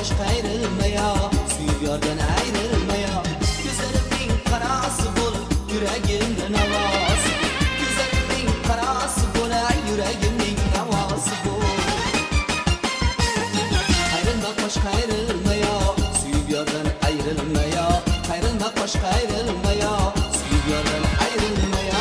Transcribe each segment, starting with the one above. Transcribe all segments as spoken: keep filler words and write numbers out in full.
boshqa ayrılma ya, suyib yordan ayrılma ya. Gözlerimning qarasi bo'l, yuragimda navosi. Gözlerimning qarasi bo'l, yuragimning navosi bo'l. Ayrılma boshqa ayrılma ya, suyib yordan ayrılma ya. Ayrılma boshqa ayrılma ya, suyib yordan ayrılma ya.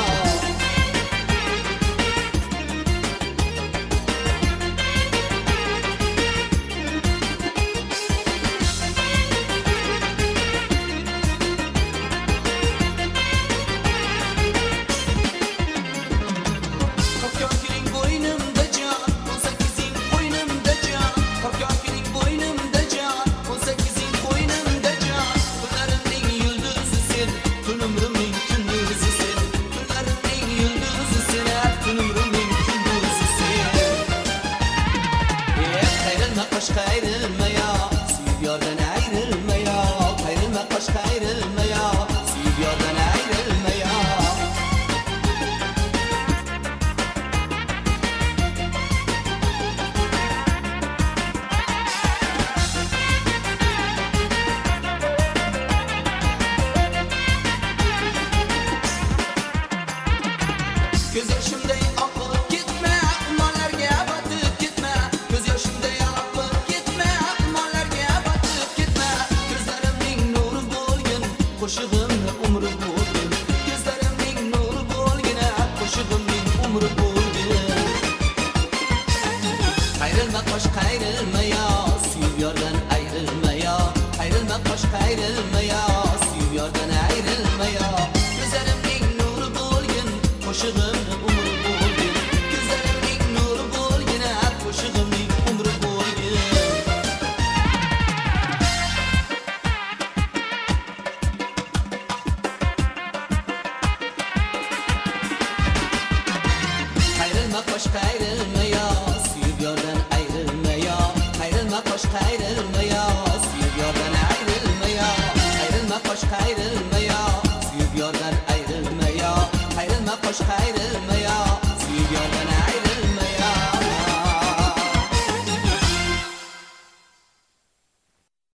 Boşqa ayrılma ya, suyib yordan ayrılma ya. Ayrılma boşqa ayrılma ya, suyib yordan ayrılma ya. Göz yaşımday oqilib ketma, armonlarga botib ketma. Göz yaşımday oqilib ketma, armonlarga botib ketma. Gözlerimning nuri bo'lgin, qo'shig'imni umri bo'lgin. Gözlerimning nuri bo'lgin, qo'shig'imning umri bo'lgin. Ayrılma boshqa ayrılma ya, suyib yordan ayrılma ya. Ayrılma boshqa ayrılma ya, suyib yordan ayrılma ya. Gözlerimning nuri bo'lgin, qo'shig'imni umri bo'lgin. Gözlerimning nuri bo'lgin, qo'shig'imning umri bo'lgin. Ayrılma boshqa ayrılma ya, suyib yordan ayrılma ya. Ayrılma boshqa